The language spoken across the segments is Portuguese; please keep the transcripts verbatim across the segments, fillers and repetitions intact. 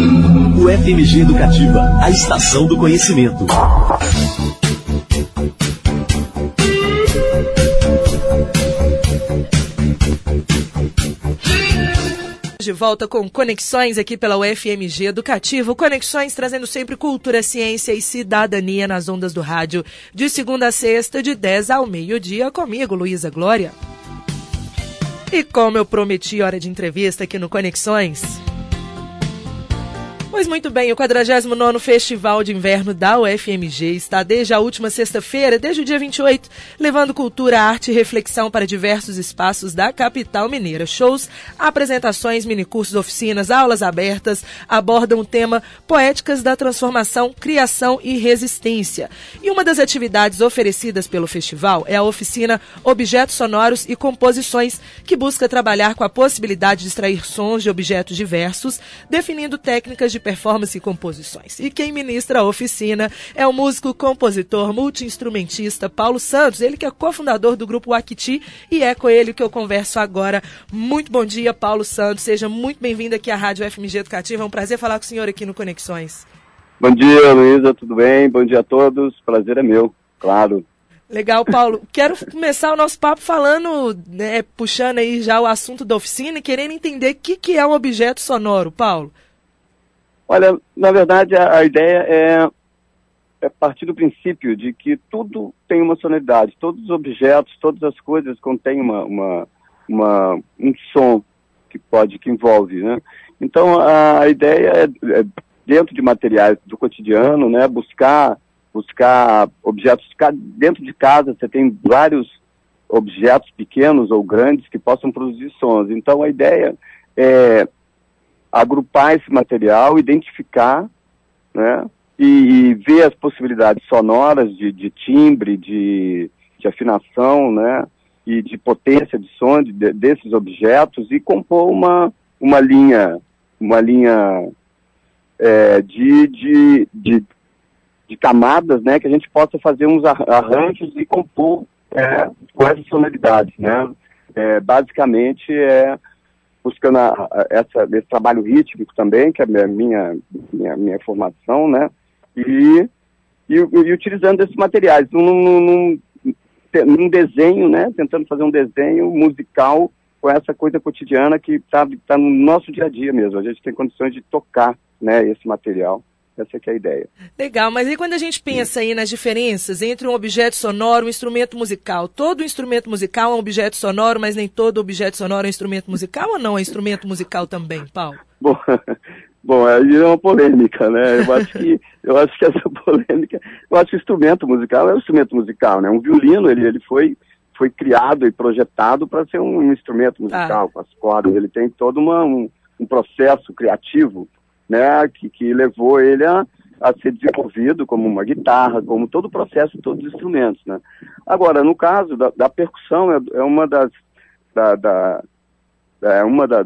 O F M G Educativa, a estação do conhecimento. De volta com Conexões aqui pela U F M G Educativo. Conexões trazendo sempre cultura, ciência e cidadania nas ondas do rádio. De segunda a sexta, de dez ao meio-dia, comigo, Luísa Glória. E como eu prometi, hora de entrevista aqui no Conexões. Pois muito bem, o quadragésimo nono Festival de Inverno da U F M G está desde a última sexta-feira, desde o dia vinte e oito, levando cultura, arte e reflexão para diversos espaços da capital mineira. Shows, apresentações, minicursos, oficinas, aulas abertas abordam o tema Poéticas da Transformação, Criação e Resistência. E uma das atividades oferecidas pelo festival é a oficina Objetos Sonoros e Composições, que busca trabalhar com a possibilidade de extrair sons de objetos diversos, definindo técnicas de performance e composições. E quem ministra a oficina é o músico, compositor, multi-instrumentista Paulo Santos, ele que é cofundador do grupo Wakiti, e é com ele que eu converso agora. Muito bom dia, Paulo Santos, seja muito bem-vindo aqui à Rádio F M G Educativa, é um prazer falar com o senhor aqui no Conexões. Bom dia, Luísa, tudo bem? Bom dia a todos, prazer é meu, claro. Legal, Paulo. Quero começar o nosso papo falando, né, puxando aí já o assunto da oficina e querendo entender o que, que é um objeto sonoro, Paulo. Olha, na verdade, a, a ideia é, é partir do princípio de que tudo tem uma sonoridade, todos os objetos, todas as coisas contêm uma, uma, uma, um som que pode, que envolve, né? Então, a, a ideia é, é, dentro de materiais do cotidiano, né, buscar, buscar objetos, dentro de casa você tem vários objetos pequenos ou grandes que possam produzir sons. Então, a ideia é agrupar esse material, identificar, né, e, e ver as possibilidades sonoras de, de timbre, de, de afinação, né, e de potência de som de, desses objetos e compor uma, uma linha, uma linha é, de, de, de, de camadas, né, que a gente possa fazer uns arranjos e compor é, com essa sonoridade, né. É, basicamente é buscando a, a, essa, esse trabalho rítmico também, que é a minha, minha, minha, minha formação, né, e, e, e utilizando esses materiais, num, num, num, num desenho, né, tentando fazer um desenho musical com essa coisa cotidiana que está tá no nosso dia a dia mesmo, a gente tem condições de tocar, né, esse material. Essa que é a ideia. Legal, mas e quando a gente pensa aí nas diferenças entre um objeto sonoro e um instrumento musical? Todo instrumento musical é um objeto sonoro, mas nem todo objeto sonoro é um instrumento musical ou não é instrumento musical também, Paulo? Bom, bom, aí é uma polêmica, né? Eu acho que, eu acho que essa polêmica, eu acho que o instrumento musical é um instrumento musical, né? Um violino, ele, ele foi, foi criado e projetado para ser um instrumento musical, ah. com as cordas, ele tem todo uma, um, um processo criativo, né, que, que levou ele a, a ser desenvolvido como uma guitarra, como todo o processo de todos os instrumentos, né. Agora, no caso da, da percussão, é, é uma das, da, da, é uma da,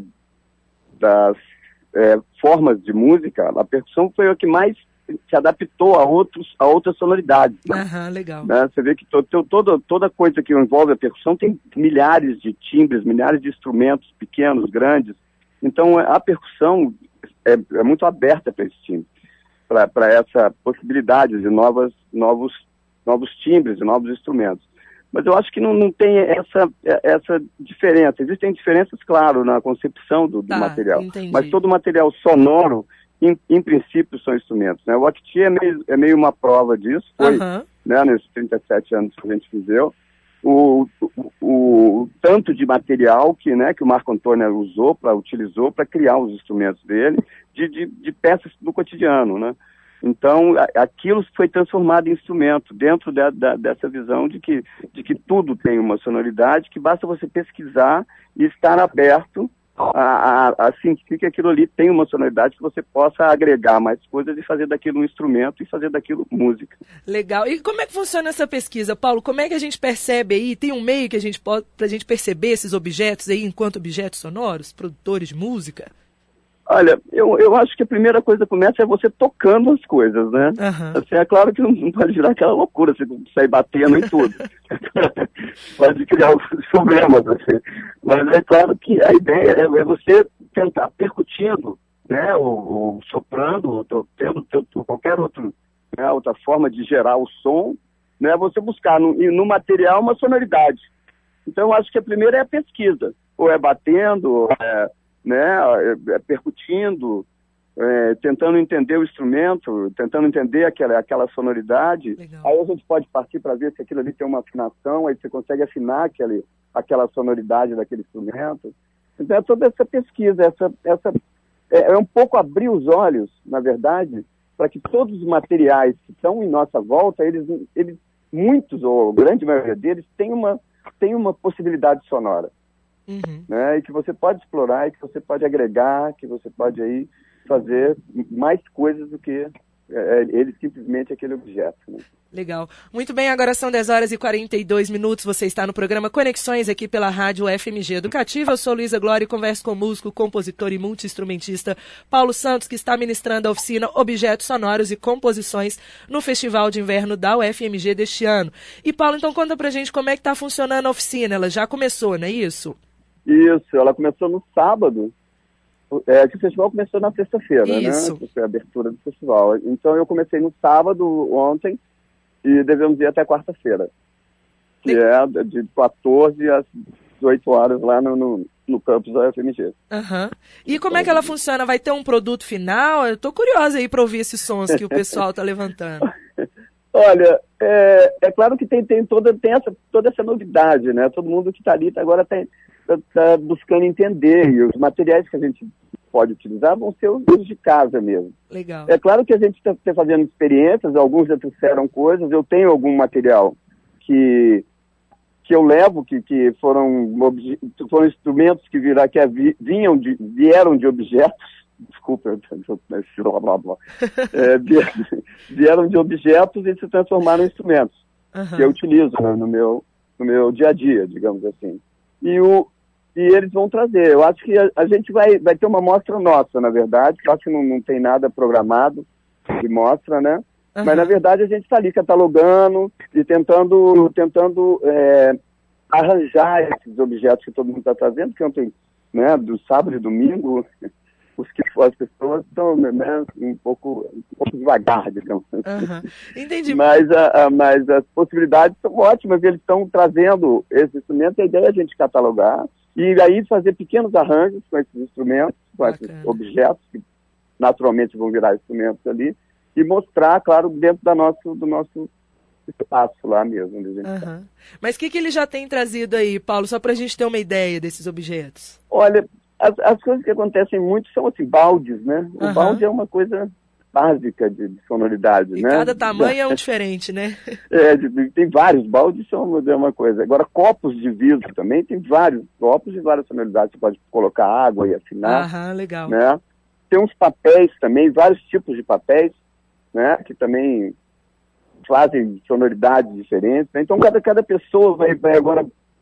das é, formas de música, a percussão foi a que mais se adaptou a, outros, a outras sonoridades. Né? Aham, legal. Né, você vê que to, to, toda, toda coisa que envolve a percussão tem milhares de timbres, milhares de instrumentos pequenos, grandes. Então, a percussão É, é muito aberta para esse timbre, para essa possibilidade de novas, novos, novos timbres e novos instrumentos. Mas eu acho que não, não tem essa, essa diferença. Existem diferenças, claro, na concepção do, do ah, material, entendi. Mas todo material sonoro, em, em princípio, são instrumentos. Né? O Wakiti é meio, é meio uma prova disso, foi uh-huh. né, nesses trinta e sete anos que a gente fizeu. O, o, o tanto de material que, né, que o Marco Antônio usou, pra, utilizou para criar os instrumentos dele, de, de, de peças do cotidiano, né? Então, a, aquilo foi transformado em instrumento, dentro de, da, dessa visão de que, de que tudo tem uma sonoridade, que basta você pesquisar e estar aberto a, a, a sentir que aquilo ali tem uma sonoridade que você possa agregar mais coisas e fazer daquilo um instrumento e fazer daquilo música. Legal. E como é que funciona essa pesquisa, Paulo? Como é que a gente percebe aí? Tem um meio que a gente pode, pra gente perceber esses objetos aí enquanto objetos sonoros, produtores de música? Olha, eu, eu acho que a primeira coisa que começa é você tocando as coisas, né? Uhum. Assim, é claro que não, não pode virar aquela loucura, você sair batendo em tudo. Pode criar os problemas, assim. Mas é claro que a ideia é, é você tentar, percutindo, né, ou, ou soprando, ou tendo, tendo qualquer outro, né, outra forma de gerar o som, né, você buscar no, no material uma sonoridade. Então, eu acho que a primeira é a pesquisa, ou é batendo, ou é, né, é, é percutindo, é, tentando entender o instrumento, tentando entender aquela, aquela sonoridade. Legal. Aí a gente pode partir para ver se aquilo ali tem uma afinação, aí você consegue afinar aquele, aquela sonoridade daquele instrumento. Então, é toda essa pesquisa, essa, essa, é, é um pouco abrir os olhos, na verdade, para que todos os materiais que estão em nossa volta, eles, eles muitos, ou a grande maioria deles, tem uma, tem uma possibilidade sonora. Uhum. Né? E que você pode explorar, e que você pode agregar, que você pode aí fazer mais coisas do que é, ele simplesmente aquele objeto. Né? Legal. Muito bem, agora são dez horas e quarenta e dois minutos. Você está no programa Conexões aqui pela Rádio F M G Educativa. Eu sou Luísa Glória e converso com o músico, compositor e multi-instrumentista Paulo Santos, que está ministrando a oficina Objetos Sonoros e Composições no Festival de Inverno da U F M G deste ano. E Paulo, então conta pra gente como é que está funcionando a oficina. Ela já começou, não é isso? Isso, ela começou no sábado. É, o festival começou na sexta-feira, né? Que foi a abertura do festival. Então eu comecei no sábado, ontem, e devemos ir até quarta-feira. Que Sim. é de quatorze às dezoito horas lá no, no, no campus da U F M G. Uhum. E como é que ela funciona? Vai ter um produto final? Eu estou curiosa aí para ouvir esses sons que o pessoal está levantando. Olha, é, é claro que tem, tem, toda, tem essa, toda essa novidade, né? Todo mundo que está ali tá agora está tá buscando entender, e os materiais que a gente pode utilizar vão ser os de casa mesmo. Legal. É claro que a gente está tá fazendo experiências, alguns já trouxeram coisas, eu tenho algum material que, que eu levo, que, que foram, foram instrumentos que, virá, que vinham de, vieram de objetos, desculpa, blá, blá, blá. É, vieram de objetos e se transformaram em instrumentos, uhum. que eu utilizo né, no, meu, no meu dia a dia, digamos assim. E, o, e eles vão trazer. Eu acho que a, a gente vai, vai ter uma mostra nossa, na verdade, que eu acho que não, não tem nada programado de mostra, né? Uhum. Mas, na verdade, a gente está ali catalogando e tentando, tentando é, arranjar esses objetos que todo mundo está trazendo, que ontem, né, do sábado e domingo, os que as pessoas estão, né, um, pouco, um pouco devagar, digamos. Uhum. Entendi. Mas, a, a, mas as possibilidades são ótimas, eles estão trazendo esses instrumentos, a ideia é a gente catalogar e aí fazer pequenos arranjos com esses instrumentos, com Bacana. esses objetos, que naturalmente vão virar instrumentos ali, e mostrar, claro, dentro da nosso, do nosso espaço lá mesmo. Onde a gente uhum. tá. Mas o que, que ele já tem trazido aí, Paulo, só para a gente ter uma ideia desses objetos? Olha, as, as coisas que acontecem muito são assim, baldes, né? O uhum. balde é uma coisa básica de, de sonoridade, e né? Cada tamanho é um diferente, né? É, de, tem vários baldes, são uma coisa. Agora, copos de vidro também, tem vários copos de várias sonoridades. Você pode colocar água e afinar. Aham, legal. Né? Tem uns papéis também, vários tipos de papéis, né? Que também fazem sonoridades diferentes. Né? Então, cada, cada pessoa vai, vai agora...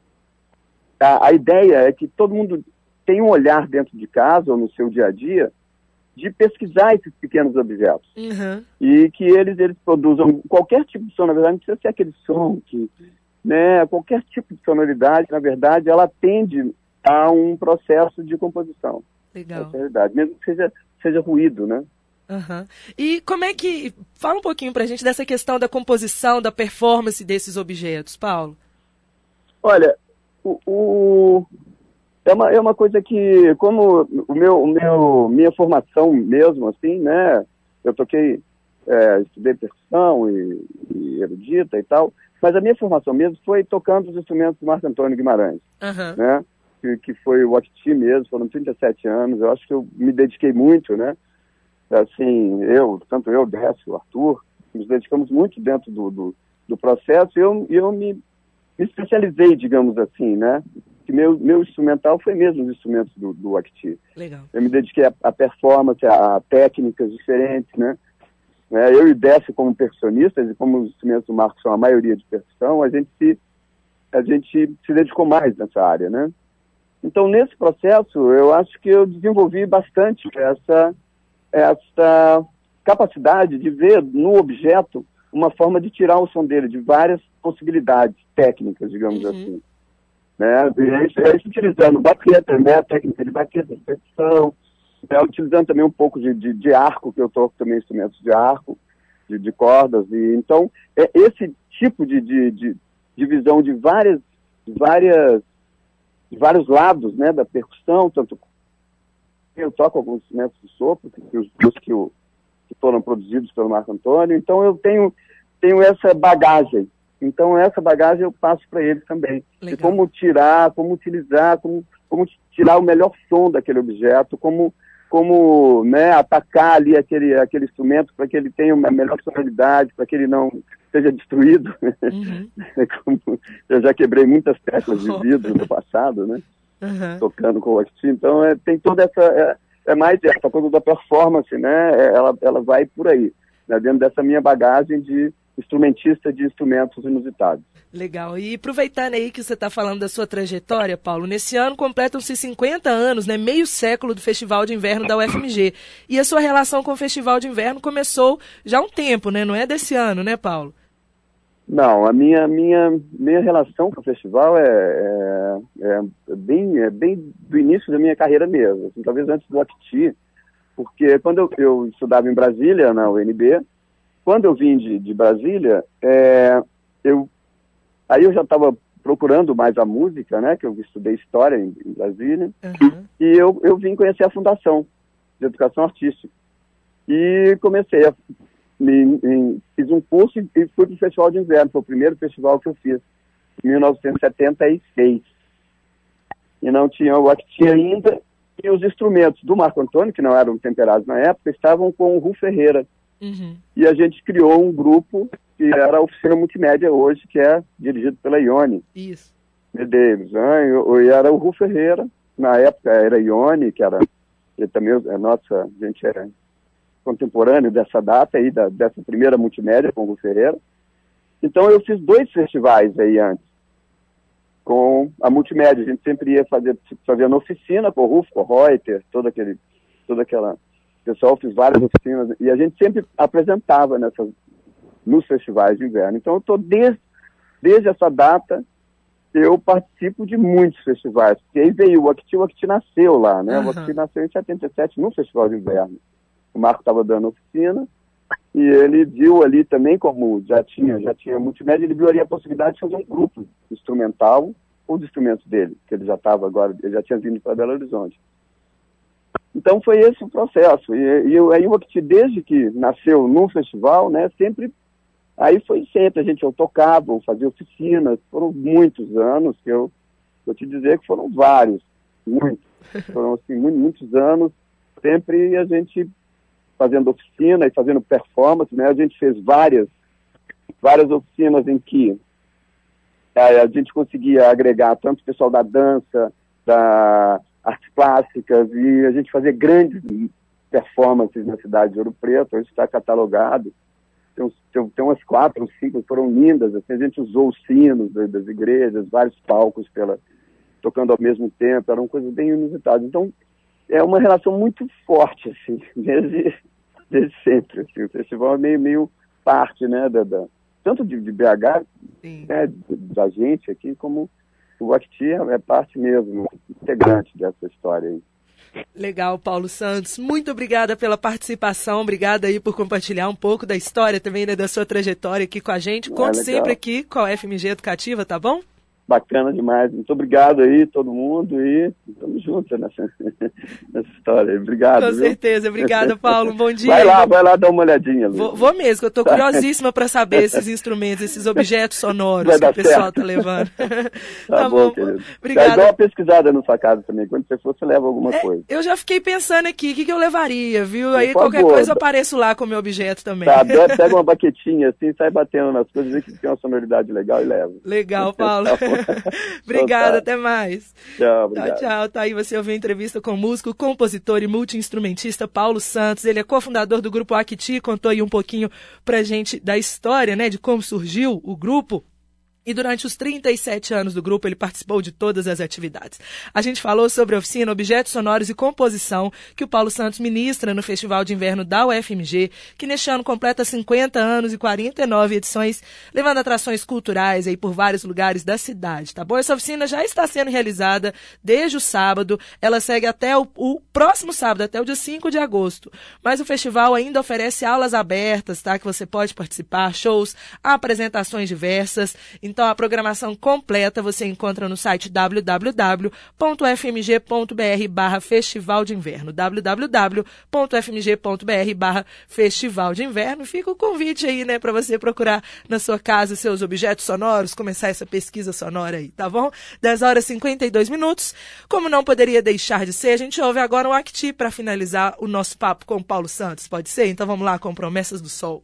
A, a ideia é que todo mundo tem um olhar dentro de casa ou no seu dia a dia de pesquisar esses pequenos objetos. Uhum. E que eles, eles produzam qualquer tipo de som, na verdade, não precisa ser aquele som que, né, qualquer tipo de sonoridade, na verdade, ela tende a um processo de composição. Legal. Essa é a verdade, mesmo que seja, seja ruído, né? Uhum. E como é que... Fala um pouquinho pra gente dessa questão da composição, da performance desses objetos, Paulo. Olha, o... o... É uma, é uma coisa que, como o meu, o meu, minha formação mesmo, assim, né, eu toquei, é, estudei percussão e, e erudita e tal, mas a minha formação mesmo foi tocando os instrumentos do Marco Antônio Guimarães, uhum. né, que, que foi o Octi mesmo, foram trinta e sete anos, eu acho que eu me dediquei muito, né, assim, eu, tanto eu, Décio, o Arthur, nos dedicamos muito dentro do, do, do processo e eu, eu me, me especializei, digamos assim, né, que meu, meu instrumental foi mesmo os instrumentos do, do Octi. Legal. Eu me dediquei a, a performance, a, a técnicas diferentes, né? É, eu e o Décio como percussionistas, e como os instrumentos do Marco são a maioria de percussão, a gente se, a gente se dedicou mais nessa área, né? Então, nesse processo, eu acho que eu desenvolvi bastante essa, essa capacidade de ver no objeto uma forma de tirar o som dele, de várias possibilidades técnicas, digamos uhum. assim. Né? E é isso, é isso utilizando baqueta, né? A técnica de baqueta, percussão, é, utilizando também um pouco de, de, de arco, que eu toco também instrumentos de arco, de, de cordas. E, então, é esse tipo de, de, de divisão de várias, de várias, de vários lados, né, da percussão, tanto eu toco alguns instrumentos de sopro, que, os, que, o, que foram produzidos pelo Marco Antônio, então eu tenho, tenho essa bagagem. Então essa bagagem eu passo para eles também. De como tirar, como utilizar, como, como tirar o melhor som daquele objeto, como, como né, atacar ali aquele, aquele instrumento para que ele tenha uma melhor sonoridade, para que ele não seja destruído. Uhum. Como eu já quebrei muitas teclas de vidro no passado, né? Uhum. Tocando com o Acti. Então é, tem toda essa, é, é mais essa coisa da performance, né? Ela, ela vai por aí, né? Dentro dessa minha bagagem de instrumentista de instrumentos inusitados. Legal. E aproveitando aí que você está falando da sua trajetória, Paulo, nesse ano completam-se cinquenta anos, né, meio século do Festival de Inverno da U F M G. E a sua relação com o Festival de Inverno começou já há um tempo, né? Não é desse ano, né, Paulo? Não, a minha, minha, minha relação com o festival é, é, é, bem, é bem do início da minha carreira mesmo, assim, talvez antes do Acti, porque quando eu, eu estudava em Brasília, na U N B, quando eu vim de, de Brasília, é, eu, aí eu já estava procurando mais a música, né, que eu estudei História em, em Brasília, uhum. e eu, eu vim conhecer a Fundação de Educação Artística. E comecei a... Me, me, fiz um curso e, e fui para o Festival de Inverno, foi o primeiro festival que eu fiz, em mil novecentos e setenta e seis. E não tinha o Acti ainda, e os instrumentos do Marco Antônio, que não eram temperados na época, estavam com o Ru Ferreira. Uhum. E a gente criou um grupo que era a Oficina Multimédia hoje, que é dirigido pela Ione. Isso. Medeiros, né? E, e era o Ru Ferreira, na época era a Ione, que era, que também a nossa, a gente era contemporâneo dessa data aí, da, dessa primeira multimédia com o Ru Ferreira. Então eu fiz dois festivais aí antes, com a multimédia. A gente sempre ia fazer, fazendo oficina com o Ruf, com o Reuter, todo aquele, toda aquela... O pessoal fez várias oficinas, e a gente sempre apresentava nessas, nos festivais de inverno. Então eu estou desde, desde essa data, eu participo de muitos festivais. Porque aí veio o Acti, o Acti nasceu lá, né? Uhum. O Acti nasceu em setenta e sete no Festival de Inverno. O Marco estava dando oficina, e ele viu ali também, como já tinha, já tinha multimédia, ele viu ali a possibilidade de fazer um grupo instrumental, ou de instrumentos dele, que ele já estava agora, ele já tinha vindo para Belo Horizonte. Então foi esse o processo, e, e aí o Acti, desde que nasceu no festival, né, sempre, aí foi sempre, a gente eu tocava, eu fazia oficinas, foram muitos anos, que eu vou te dizer que foram vários, muitos, foram assim, muitos, muitos anos, sempre a gente fazendo oficina e fazendo performance, né? A gente fez várias, várias oficinas em que é, a gente conseguia agregar tanto o pessoal da dança, da artes plásticas, e a gente fazia grandes performances na cidade de Ouro Preto. Hoje está catalogado, tem, uns, tem, tem umas quatro ou cinco que foram lindas, assim, a gente usou os sinos das, das igrejas, vários palcos pela, tocando ao mesmo tempo, eram coisas bem inusitadas. Então, é uma relação muito forte, assim, desde, desde sempre. Assim. O festival é meio, meio parte, né, da, da, tanto de, de B H, né, da gente aqui, como o Acti é parte mesmo, integrante dessa história aí. Legal, Paulo Santos. Muito obrigada pela participação, obrigada aí por compartilhar um pouco da história também, né, da sua trajetória aqui com a gente. Conte é, sempre aqui com a F M G Educativa, tá bom? Bacana demais. Muito obrigado aí, todo mundo, e estamos juntos nessa, nessa história. Obrigado. Com viu? certeza. Obrigada, Paulo. Um bom dia. Vai lá, vai lá dar uma olhadinha. Vou, vou mesmo, eu estou curiosíssima para saber esses instrumentos, esses objetos sonoros que o pessoal está levando. Tá, tá bom, querido. Obrigada. Dá uma pesquisada na sua casa também. Quando você for, você leva alguma é, coisa. Eu já fiquei pensando aqui, o que, que eu levaria, viu? Aí qualquer coisa eu apareço lá com o meu objeto também. Tá, pega uma baquetinha assim, sai batendo nas coisas, que tem uma sonoridade legal e leva. Legal, Paulo. Tá Obrigada, até mais. Tchau, obrigado. Tchau, tchau. Tá aí, você ouviu a entrevista com o músico, compositor e multi-instrumentista Paulo Santos. Ele é cofundador do grupo Acti, contou aí um pouquinho pra gente da história, né, de como surgiu o grupo. E durante os trinta e sete anos do grupo, ele participou de todas as atividades. A gente falou sobre a oficina Objetos Sonoros e Composição, que o Paulo Santos ministra no Festival de Inverno da U F M G, que neste ano completa cinquenta anos e quarenta e nove edições, levando atrações culturais aí por vários lugares da cidade, tá bom? Essa oficina já está sendo realizada desde o sábado, ela segue até o, o próximo sábado, até o dia cinco de agosto. Mas o festival ainda oferece aulas abertas, tá? Que você pode participar, shows, apresentações diversas. Então, a programação completa você encontra no site w w w ponto f m g ponto b r barra festival de inverno, w w w ponto f m g ponto b r barra festival de inverno. Fica o convite aí, né, para você procurar na sua casa seus objetos sonoros, começar essa pesquisa sonora aí, tá bom? dez horas e cinquenta e dois minutos. Como não poderia deixar de ser, a gente ouve agora um Acti para finalizar o nosso papo com o Paulo Santos, pode ser? Então vamos lá com Promessas do Sol.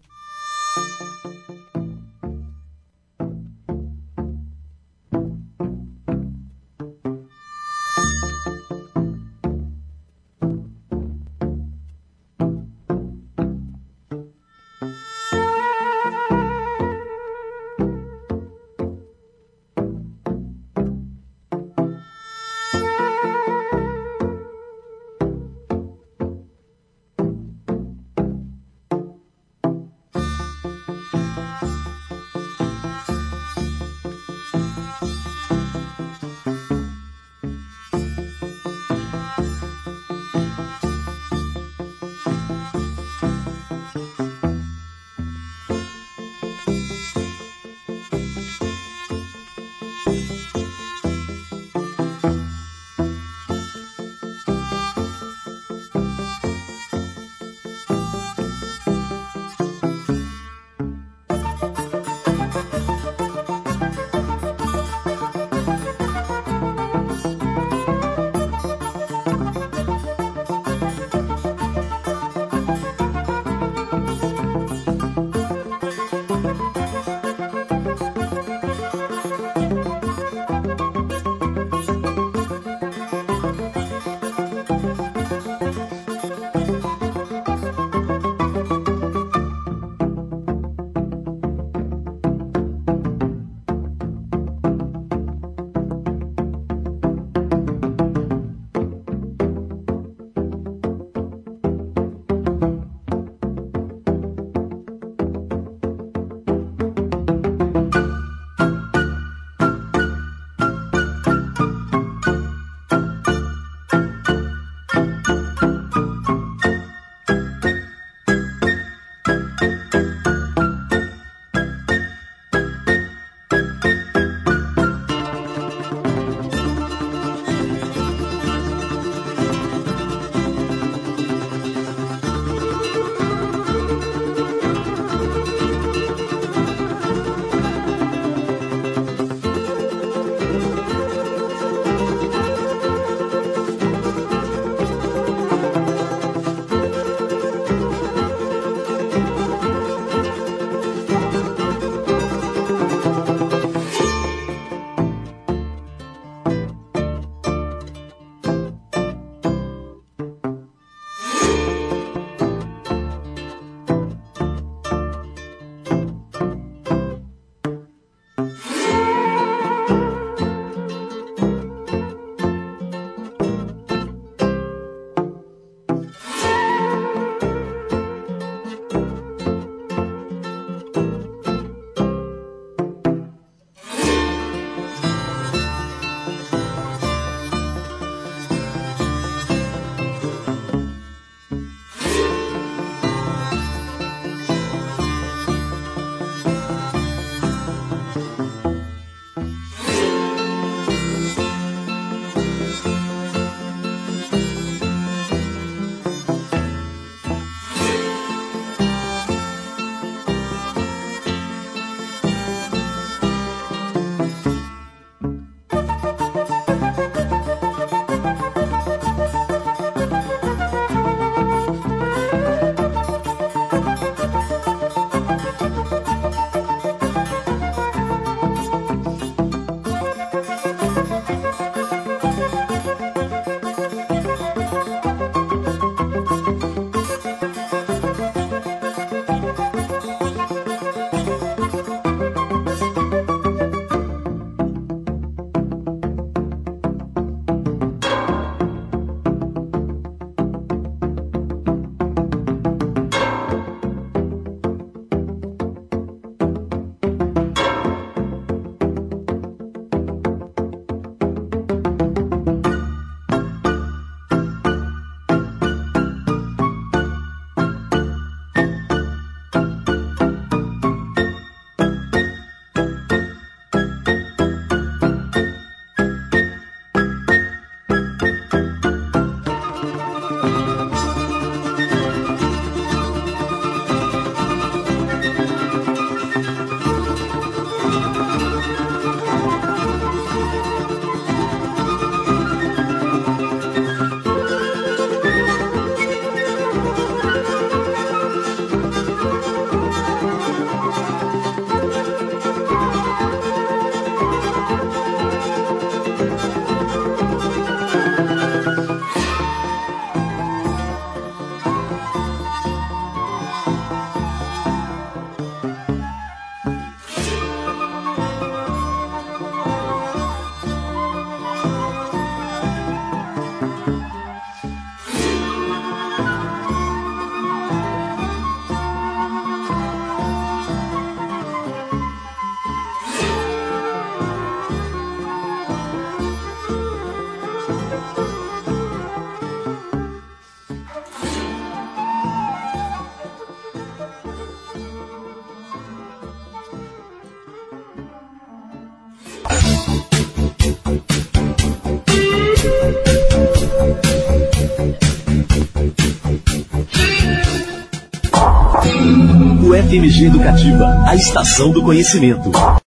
F M G Educativa, a estação do conhecimento.